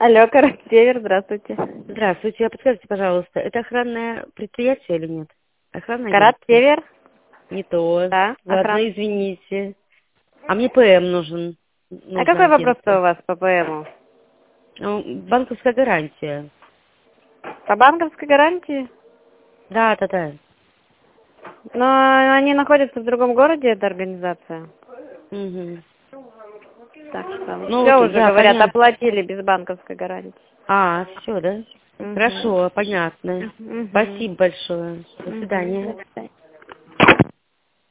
Алло, Карат Север, здравствуйте. Здравствуйте, а подскажите, пожалуйста, это охранное предприятие или нет? Охранное Карат агентство? Север? Не то. Да, Ладно, охрана. извините. А мне ПМ нужен. А Нужно какой вопрос-то у агентство. вас по ПМу? Банковская гарантия. По банковской гарантии? Да, да, да. Но они находятся в другом городе, эта организация. Мгм. Так что Ну вот все уже, я говорят, понятно. оплатили без банковской гарантии. А, все, да? Угу. Хорошо, понятно. Угу. Спасибо большое. До Угу. свидания. До свидания.